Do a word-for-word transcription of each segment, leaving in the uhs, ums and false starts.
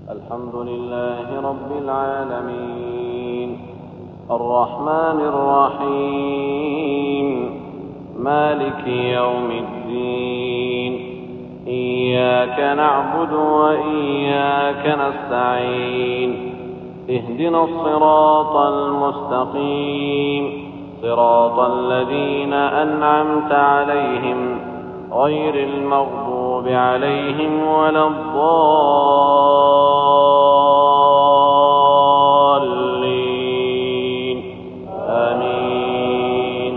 الحمد لله رب العالمين الرحمن الرحيم مالك يوم الدين إياك نعبد وإياك نستعين اهدنا الصراط المستقيم صراط الذين أنعمت عليهم غير المغضوب عليهم ولا الضالين آمين.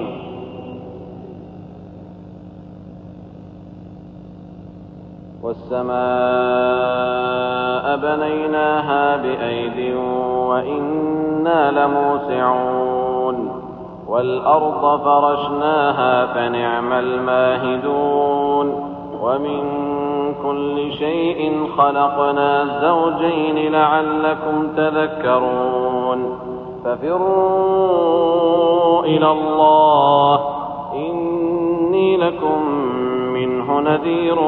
والسماء بنيناها بأيد وإنا لموسعون والأرض فرشناها فنعم الماهدون ومن كل شيء خلقنا زوجين لعلكم تذكرون ففروا إلى الله إني لكم منه نذير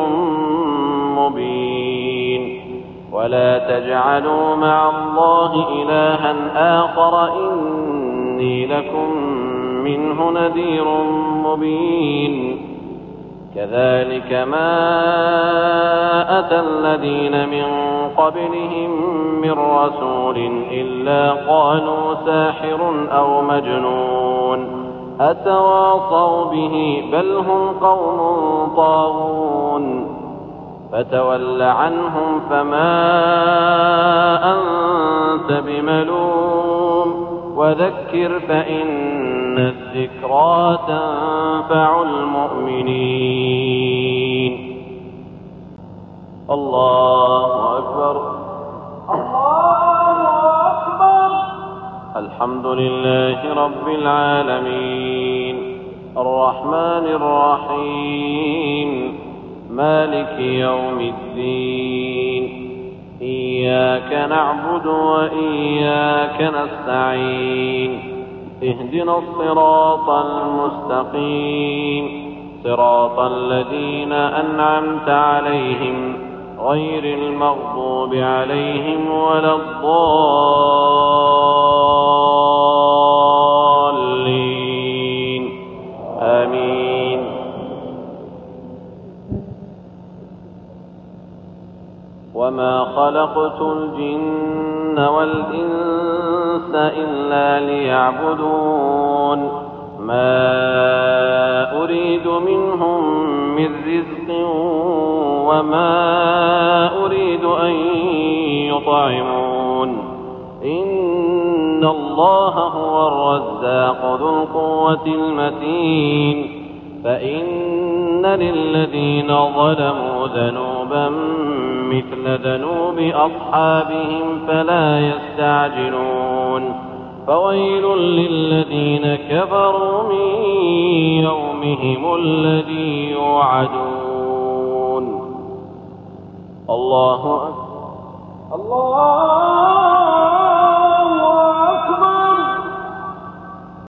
مبين ولا تجعلوا مع الله إلها آخر إني لكم منه نذير مبين كذلك ما أتى الذين من قبلهم من رسول إلا قالوا ساحر أو مجنون أتواصوا به بل هم قوم طاغون فتول عنهم فما أنت بملوم وذكر فإن الذكرى تنفع المؤمنين. الله أكبر الله أكبر. الحمد لله رب العالمين الرحمن الرحيم مالك يوم الدين إياك نعبد وإياك نستعين اهدنا الصراط المستقيم صراط الذين أنعمت عليهم غير المغضوب عليهم ولا الضالين آمين. وما خلقت الجن والإنس إلا ليعبدون ما أريد منهم من رزق وما أريد أن يطعمون إن الله هو الرزاق ذو القوة المتين. فإن للذين ظلموا ذنوبا مثل ذنوب أصحابهم فلا يستعجلون فويل للذين كفروا من يومهم الذي يوعدون. الله أكبر الله